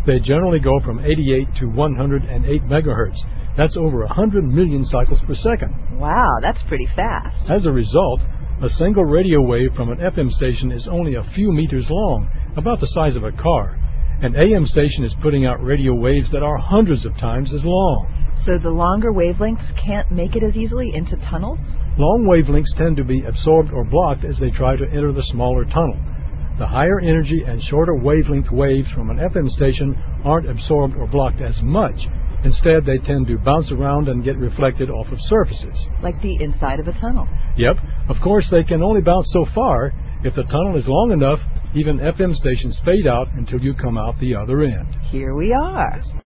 They generally go from 88 to 108 megahertz. That's over 100 million cycles per second. Wow, that's pretty fast. As a result, a single radio wave from an FM station is only a few meters long, about the size of a car. An AM station is putting out radio waves that are hundreds of times as long. So the longer wavelengths can't make it as easily into tunnels? Long wavelengths tend to be absorbed or blocked as they try to enter the smaller tunnel. The higher energy and shorter wavelength waves from an FM station aren't absorbed or blocked as much. Instead, they tend to bounce around and get reflected off of surfaces. Like the inside of a tunnel. Yep. Of course, they can only bounce so far. If the tunnel is long enough, even FM stations fade out until you come out the other end. Here we are.